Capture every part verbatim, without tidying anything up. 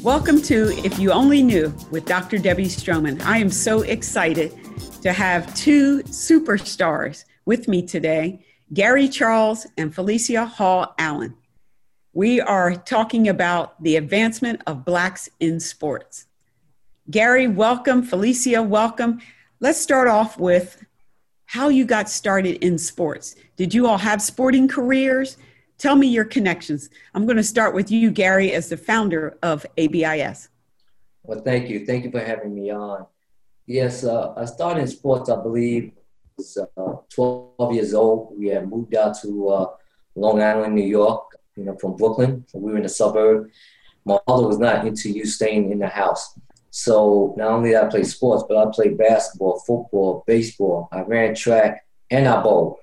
Welcome to If You Only Knew with Doctor Debbie Stroman. I am so excited to have two superstars with me today, Gary Charles and Felicia Hall Allen. We are talking about the advancement of Blacks in sports. Gary, welcome. Felicia, welcome. Let's start off with how you got started in sports. Did you all have sporting careers? Tell me your connections. I'm going to start with you, Gary, as the founder of A B I S. Well, thank you. Thank you for having me on. Yes, uh, I started in sports, I believe, I was uh, twelve years old. We had moved out to uh, Long Island, New York, you know, from Brooklyn. So we were in the suburb. My mother was not into you staying in the house. So not only did I play sports, but I played basketball, football, baseball. I ran track and I bowled.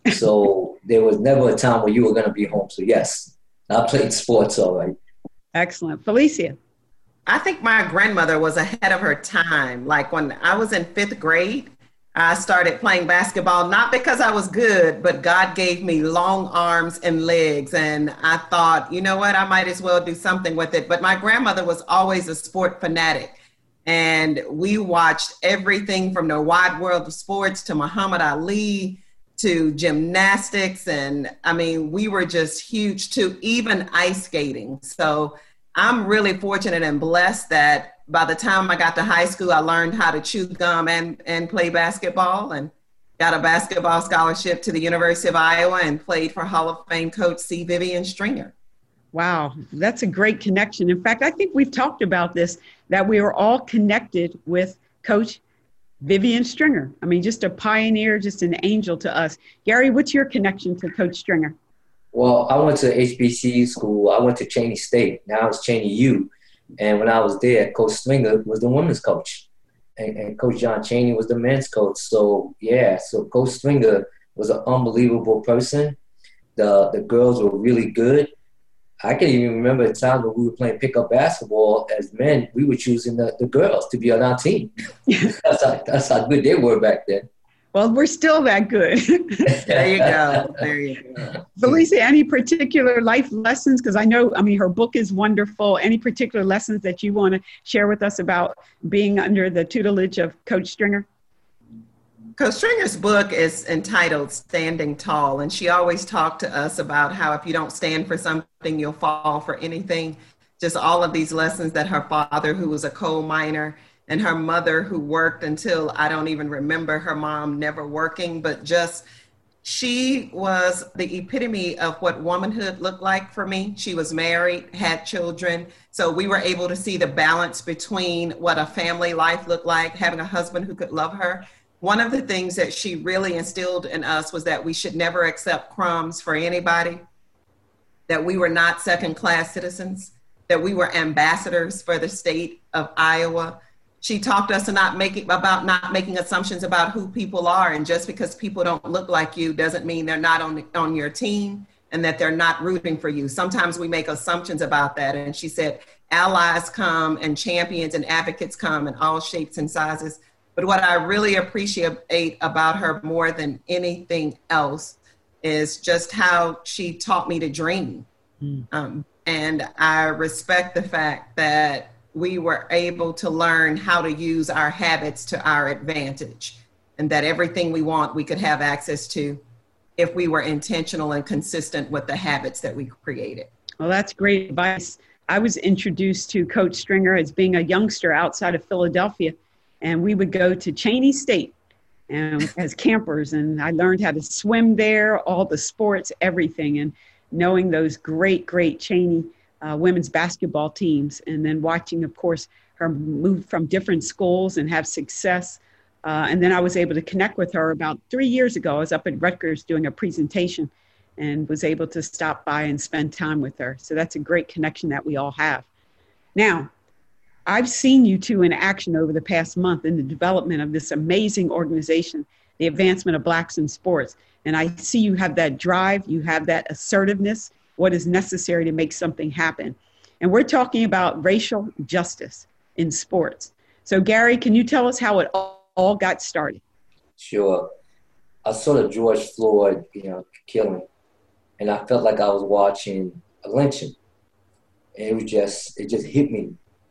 So there was never a time where you were going to be home. So yes, I played sports all right. Excellent. Felicia? I think my grandmother was ahead of her time. Like when I was in fifth grade, I started playing basketball, not because I was good, but God gave me long arms and legs. And I thought, you know what, I might as well do something with it. But my grandmother was always a sport fanatic. And we watched everything from the wide world of sports to Muhammad Ali to gymnastics. And I mean, we were just huge to even ice skating. So I'm really fortunate and blessed that by the time I got to high school, I learned how to chew gum and, and play basketball, and got a basketball scholarship to the University of Iowa and played for Hall of Fame coach C. Vivian Stringer. Wow, that's a great connection. In fact, I think we've talked about this, that we are all connected with Coach Vivian Stringer. I mean, just a pioneer, just an angel to us. Gary, what's your connection to Coach Stringer? Well, I went to H B C U school. I went to Cheney State. Now it's Cheney U. And when I was there, Coach Stringer was the women's coach. And, and Coach John Cheney was the men's coach. So, yeah, so Coach Stringer was an unbelievable person. The, the girls were really good. I can even remember a time when we were playing pickup basketball as men, we were choosing the, the girls to be on our team. that's, how, that's how good they were back then. Well, we're still that good. There you go. There you go. Felicia, any particular life lessons? Because I know, I mean, her book is wonderful. Any particular lessons that you want to share with us about being under the tutelage of Coach Stringer? Coach Stringer's book is entitled Standing Tall, and she always talked to us about how if you don't stand for something, you'll fall for anything. Just all of these lessons that her father, who was a coal miner, and her mother, who worked until I don't even remember her mom never working, but just she was the epitome of what womanhood looked like for me. She was married, had children, so we were able to see the balance between what a family life looked like, having a husband who could love her. One of the things that she really instilled in us was that we should never accept crumbs for anybody, that we were not second-class citizens, that we were ambassadors for the state of Iowa. She talked to us not making, about not making assumptions about who people are, and just because people don't look like you doesn't mean they're not on, the, on your team and that they're not rooting for you. Sometimes we make assumptions about that, and she said allies come and champions and advocates come in all shapes and sizes. But what I really appreciate about her more than anything else is just how she taught me to dream. Mm. Um, and I respect the fact that we were able to learn how to use our habits to our advantage, and that everything we want, we could have access to if we were intentional and consistent with the habits that we created. Well, that's great advice. I was introduced to Coach Stringer as being a youngster outside of Philadelphia. And we would go to Cheney State and, as campers, and I learned how to swim there, all the sports, everything, and knowing those great, great Cheney uh, women's basketball teams, and then watching, of course, her move from different schools and have success. Uh, and then I was able to connect with her about three years ago. I was up at Rutgers doing a presentation and was able to stop by and spend time with her. So that's a great connection that we all have. Now, I've seen you two in action over the past month in the development of this amazing organization, the advancement of Blacks in sports. And I see you have that drive, you have that assertiveness, what is necessary to make something happen. And we're talking about racial justice in sports. So Gary, can you tell us how it all got started? Sure. I saw the George Floyd, you know, killing, and I felt like I was watching a lynching. And it was just, it just hit me.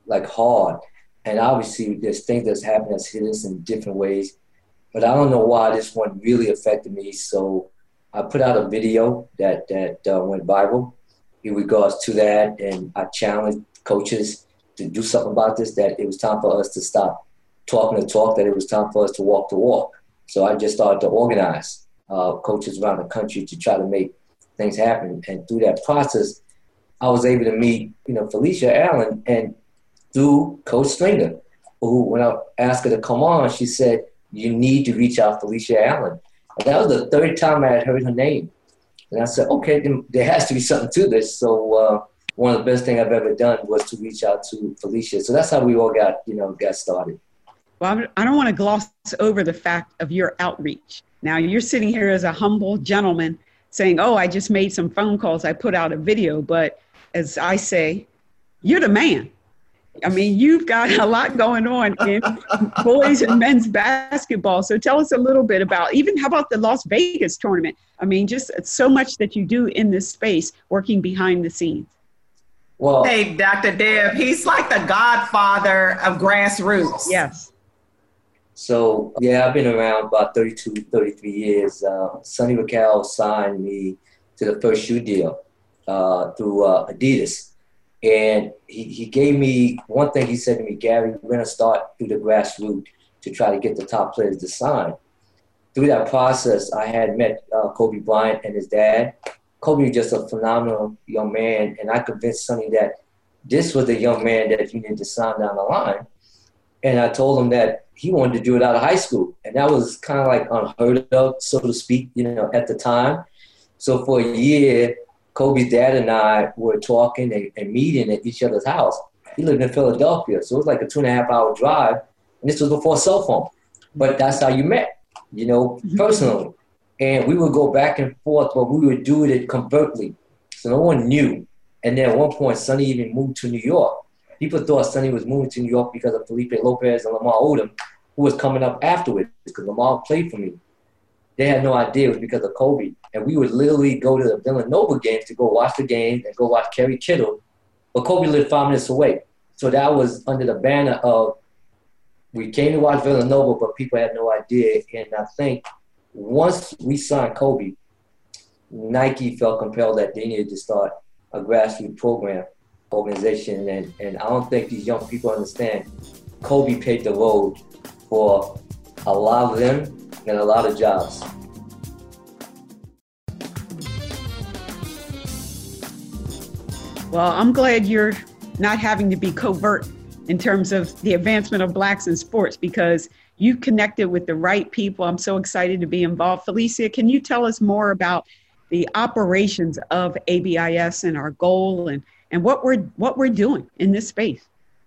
like hard. And obviously there's things that's happened that's hit us in different ways. But I don't know why this one really affected me. So I put out a video that, that uh, went viral in regards to that. And I challenged coaches to do something about this, that it was time for us to stop talking the talk, that it was time for us to walk the walk. So I just started to organize uh, coaches around the country to try to make things happen. And through that process, I was able to meet, you know, Felicia Allen, and through Coach Stringer, who, when I asked her to come on, she said, you need to reach out to Felicia Allen. And that was the third time I had heard her name. And I said, okay, then there has to be something to this. So uh, one of the best things I've ever done was to reach out to Felicia. So that's how we all got, you know, got started. Well, I don't want to gloss over the fact of your outreach. Now, you're sitting here as a humble gentleman saying, oh, I just made some phone calls, I put out a video. But as I say, you're the man. I mean, you've got a lot going on in boys and men's basketball. So tell us a little bit about, even how about the Las Vegas tournament? I mean, just so much that you do in this space, working behind the scenes. Well, hey, Doctor Deb, he's like the godfather of grassroots. Yes. So, yeah, I've been around about thirty-two, thirty-three years. Uh, Sonny Vaccaro signed me to the first shoe deal uh, through uh, Adidas. And he, he gave me, one thing he said to me, Gary, we're going to start through the grassroots to try to get the top players to sign. Through that process, I had met uh, Kobe Bryant and his dad. Kobe was just a phenomenal young man, and I convinced Sonny that this was the young man that you need to sign down the line. And I told him that he wanted to do it out of high school. And that was kind of like unheard of, so to speak, you know, at the time. So for a year, Kobe's dad and I were talking and, and meeting at each other's house. He lived in Philadelphia, so it was like a two and a half hour drive. And this was before cell phone. But that's how you met, you know, personally. And we would go back and forth, but we would do it covertly. So no one knew. And then at one point, Sonny even moved to New York. People thought Sonny was moving to New York because of Felipe Lopez and Lamar Odom, who was coming up afterwards, because Lamar played for me. They had no idea it was because of Kobe. And we would literally go to the Villanova games to go watch the game and go watch Kerry Kittle. But Kobe lived five minutes away. So that was under the banner of, we came to watch Villanova, but people had no idea. And I think once we signed Kobe, Nike felt compelled that they needed to start a grassroots program, organization. And, and I don't think these young people understand. Kobe paved the road for a lot of them and a lot of jobs. Well, I'm glad you're not having to be covert in terms of the advancement of blacks in sports, because you've connected with the right people. I'm so excited to be involved. Felicia, can you tell us more about the operations of A B I S and our goal and, and what we're what we're doing in this space?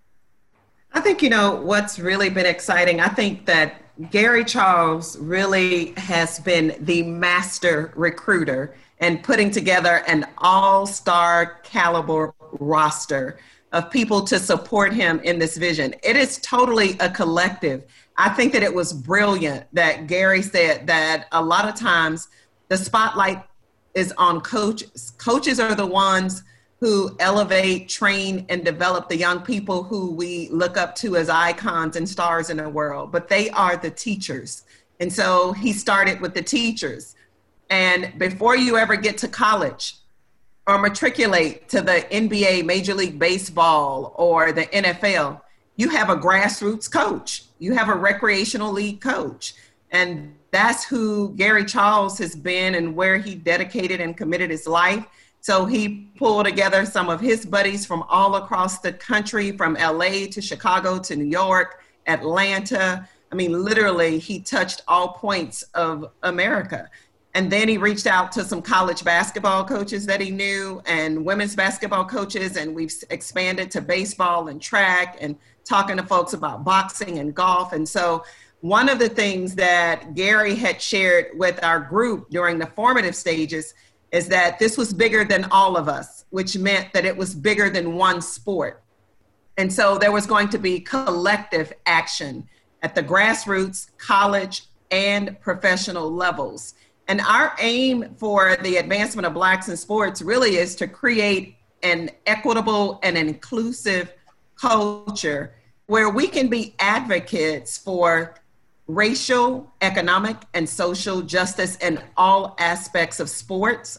I think, you know, what's really been exciting, I think that Gary Charles really has been the master recruiter and putting together an all-star caliber roster of people to support him in this vision. It is totally a collective. I think that it was brilliant that Gary said that a lot of times the spotlight is on coaches. Coaches are the ones who elevate, train, and develop the young people who we look up to as icons and stars in the world, but they are the teachers. And so he started with the teachers. And before you ever get to college or matriculate to the N B A, Major League Baseball, or the N F L, you have a grassroots coach. You have a recreational league coach. And that's who Gary Charles has been and where he dedicated and committed his life. So he pulled together some of his buddies from all across the country, from L A to Chicago to New York, Atlanta. I mean, literally, he touched all points of America. And then he reached out to some college basketball coaches that he knew and women's basketball coaches. And we've expanded to baseball and track and talking to folks about boxing and golf. And so one of the things that Gary had shared with our group during the formative stages is that this was bigger than all of us, which meant that it was bigger than one sport. And so there was going to be collective action at the grassroots, college, and professional levels. And our aim for the advancement of blacks in sports really is to create an equitable and inclusive culture where we can be advocates for racial, economic, and social justice in all aspects of sports.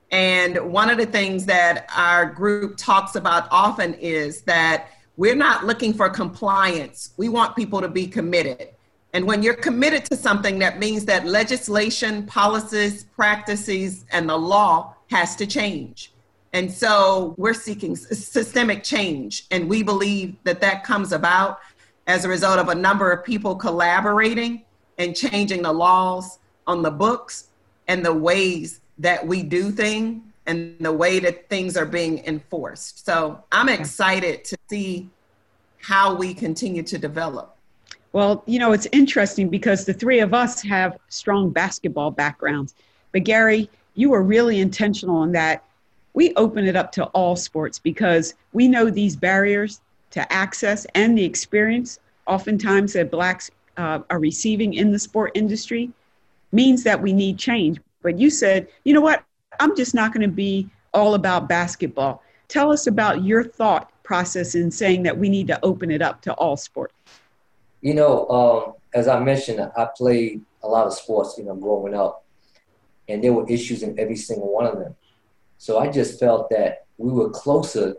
And one of the things that our group talks about often is that we're not looking for compliance. We want people to be committed. And when you're committed to something, that means that legislation, policies, practices, and the law has to change. And so we're seeking systemic change. And we believe that that comes about as a result of a number of people collaborating and changing the laws on the books and the ways that we do things and the way that things are being enforced. So I'm excited to see how we continue to develop. Well, you know, it's interesting because the three of us have strong basketball backgrounds. But Gary, you were really intentional in that we open it up to all sports because we know these barriers to access and the experience oftentimes that Blacks uh, are receiving in the sport industry means that we need change. But you said, you know what, I'm just not going to be all about basketball. Tell us about your thought process in saying that we need to open it up to all sports. You know, um, as I mentioned, I played a lot of sports, you know, growing up, and there were issues in every single one of them. So I just felt that we were closer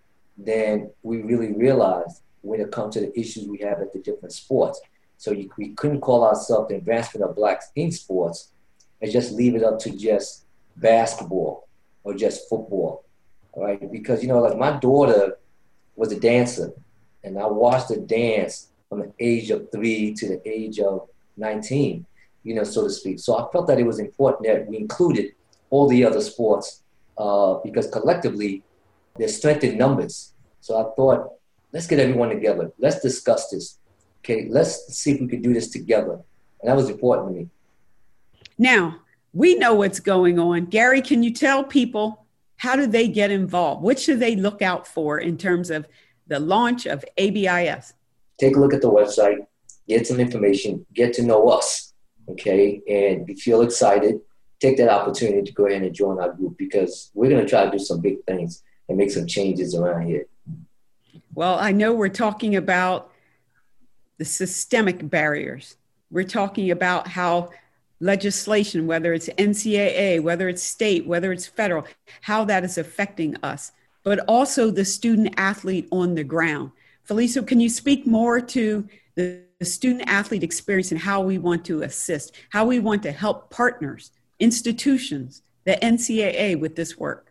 than we really realized when it comes to the issues we have at the different sports. So you, we couldn't call ourselves the advancement of Blacks in sports and just leave it up to just basketball or just football, all right? Because, you know, like my daughter was a dancer, and I watched her dance from the age of three to the age of nineteen, you know, so to speak. So I felt that it was important that we included all the other sports uh, because collectively there's strength in numbers. So I thought, let's get everyone together. Let's discuss this. Okay, let's see if we could do this together. And that was important to me. Now, we know what's going on. Gary, can you tell people how do they get involved? What should they look out for in terms of the launch of A B I S? Take a look at the website, get some information, get to know us, okay? And if you feel excited, take that opportunity to go ahead and join our group because we're going to try to do some big things and make some changes around here. Well, I know we're talking about the systemic barriers. We're talking about how legislation, whether it's N C double A, whether it's state, whether it's federal, how that is affecting us, but also the student athlete on the ground. Felicia, can you speak more to the, the student athlete experience and how we want to assist, how we want to help partners, institutions, the N C double A with this work?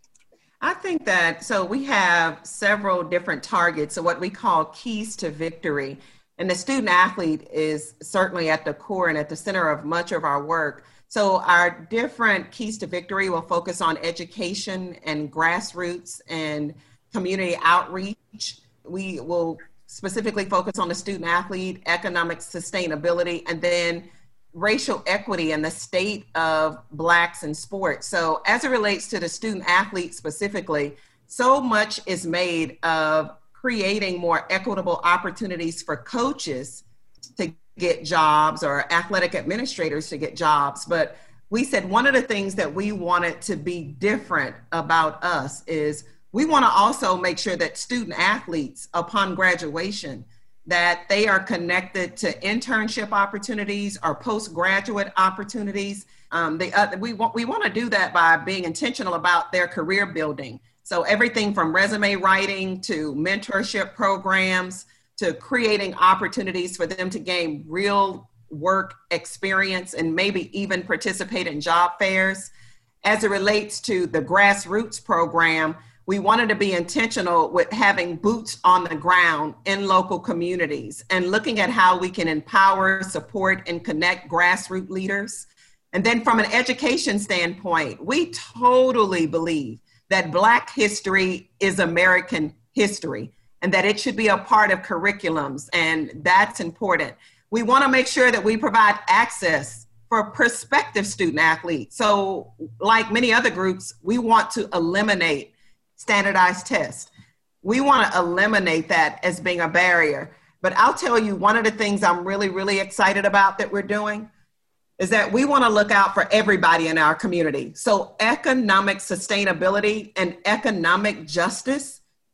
I think that, so we have several different targets, so what we call keys to victory. And the student athlete is certainly at the core and at the center of much of our work. So our different keys to victory will focus on education and grassroots and community outreach. We will specifically focus on the student athlete, economic sustainability, and then racial equity and the state of Blacks in sports. So as it relates to the student athlete specifically, so much is made of creating more equitable opportunities for coaches to get jobs or athletic administrators to get jobs. But we said one of the things that we wanted to be different about us is we want to also make sure that student athletes upon graduation, that they are connected to internship opportunities or postgraduate opportunities. Um, they, uh, we want, we want to do that by being intentional about their career building. So everything from resume writing to mentorship programs to creating opportunities for them to gain real work experience and maybe even participate in job fairs. As it relates to the grassroots program, we wanted to be intentional with having boots on the ground in local communities and looking at how we can empower, support, and connect grassroots leaders. And then from an education standpoint, we totally believe that Black history is American history and that it should be a part of curriculums, and that's important. We want to make sure that we provide access for prospective student athletes. So like many other groups, we want to eliminate standardized tests. We want to eliminate that as being a barrier. But I'll tell you, one of the things I'm really, really excited about that we're doing is that we want to look out for everybody in our community. So economic sustainability and economic justice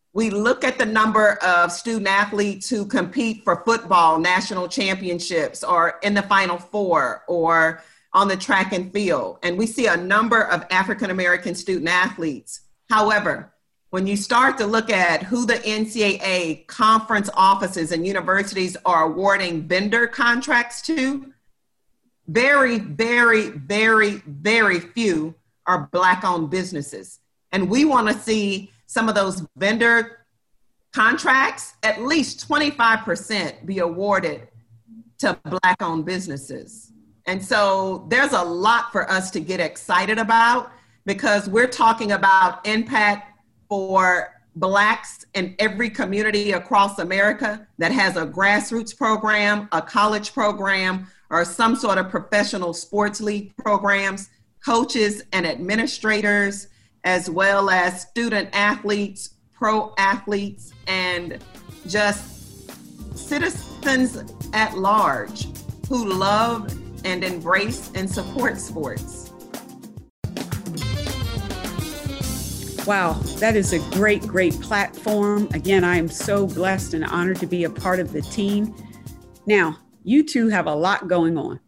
we look at the number of student athletes who compete for football national championships or in the Final Four or on the track and field, and we see a number of African-American student athletes. However, when you start to look at who the N C double A conference offices and universities are awarding vendor contracts to, very, very, very, very few are Black-owned businesses. And we want to see some of those vendor contracts, at least twenty-five percent be awarded to Black-owned businesses. And so there's a lot for us to get excited about, because we're talking about impact for Blacks in every community across America that has a grassroots program, a college program, or some sort of professional sports league programs, coaches and administrators, as well as student athletes, pro athletes, and just citizens at large who love and embrace and support sports. Wow, that is a great, great platform. Again, I am so blessed and honored to be a part of the team. Now, you two have a lot going on.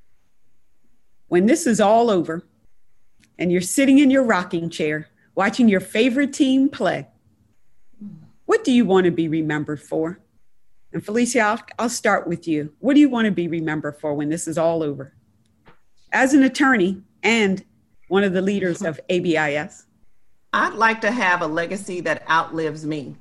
When this is all over and you're sitting in your rocking chair watching your favorite team play, what do you want to be remembered for? And Felicia, I'll, I'll start with you. What do you want to be remembered for when this is all over? As an attorney and one of the leaders of A B I S. I'd like to have a legacy that outlives me.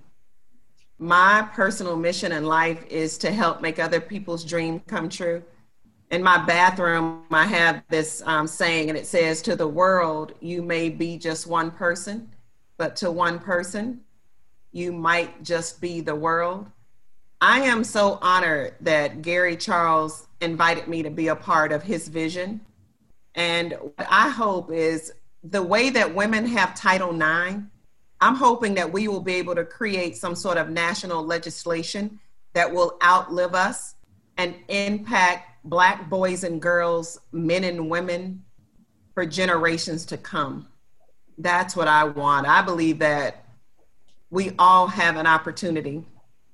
My personal mission in life is to help make other people's dream come true. In my bathroom, I have this um, saying, and it says, to the world, you may be just one person, but to one person, you might just be the world. I am so honored that Gary Charles invited me to be a part of his vision. And what I hope is the way that women have Title nine, I'm hoping that we will be able to create some sort of national legislation that will outlive us and impact Black boys and girls, men and women for generations to come. That's what I want. I believe that we all have an opportunity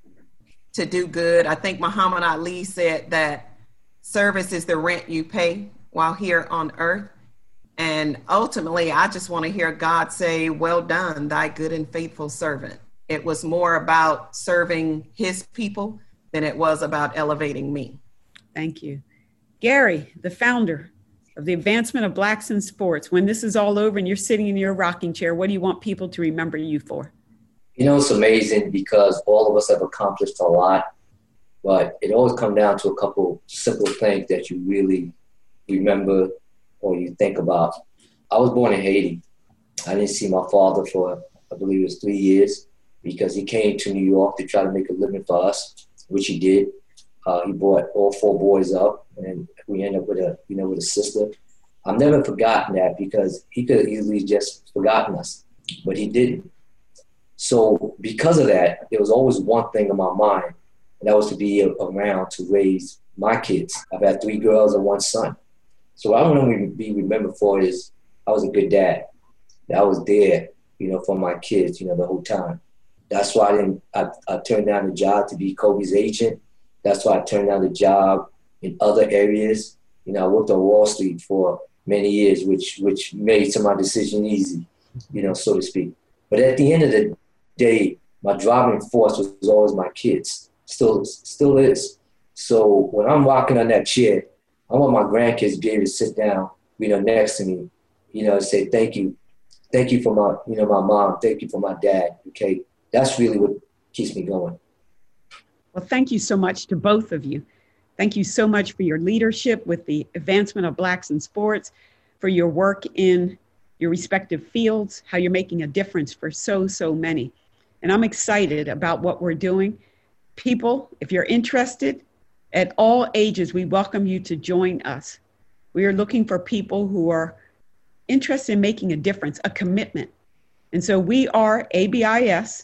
to do good. I think Muhammad Ali said that service is the rent you pay while here on earth. And ultimately, I just want to hear God say, well done, thy good and faithful servant. It was more about serving his people than it was about elevating me. Thank you. Gary, the founder of the Advancement of Blacks in Sports. When this is all over and you're sitting in your rocking chair, what do you want people to remember you for? You know, it's amazing because all of us have accomplished a lot, but it always comes down to a couple simple things that you really remember or you think about. I was born in Haiti. I didn't see my father for, I believe it was three years because he came to New York to try to make a living for us, which he did. Uh, he brought all four boys up and we ended up with a, you know, with a sister. I've never forgotten that because he could have easily just forgotten us, but he didn't. So because of that, there was always one thing in my mind, and that was to be around to raise my kids. I've had three girls and one son. So what I want to be remembered for is I was a good dad. I was there, you know, for my kids, you know, the whole time. That's why I didn't, I, I turned down the job to be Kobe's agent. That's why I turned down the job in other areas. You know, I worked on Wall Street for many years, which which made some of my decision easy, you know, so to speak. But at the end of the day, my driving force was always my kids. Still, still is. So when I'm walking on that chair, I want my grandkids to be able to sit down, you know, next to me, you know, and say, thank you. Thank you for my, you know, my mom. Thank you for my dad. Okay. That's really what keeps me going. Well, thank you so much to both of you. Thank you so much for your leadership with the Advancement of Blacks in Sports, for your work in your respective fields, how you're making a difference for so, so many. And I'm excited about what we're doing. People, if you're interested, at all ages, we welcome you to join us. We are looking for people who are interested in making a difference, a commitment. And so we are A B I S.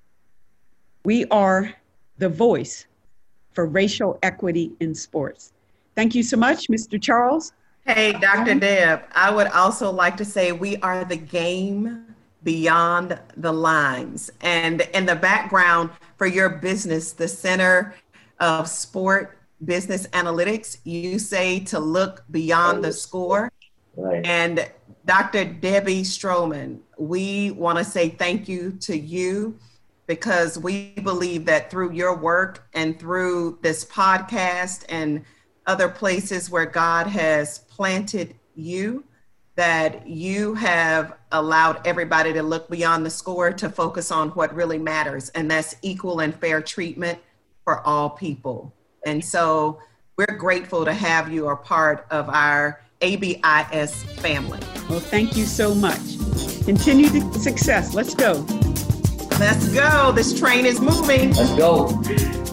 We are the voice for racial equity in sports. Thank you so much, Mister Charles. Hey, Doctor Deb, I would also like to say we are the game Beyond the Lines. And in the background for your business, the Center of Sport Business Analytics, you say to look beyond the score. Right. And Doctor Debbie Stroman, we want to say thank you to you, because we believe that through your work and through this podcast and other places where God has planted you, that you have allowed everybody to look beyond the score to focus on what really matters, and that's equal and fair treatment for all people. And so we're grateful to have you a part of our A B I S family. Well, thank you so much. Continued success. Let's go. Let's go. This train is moving. Let's go.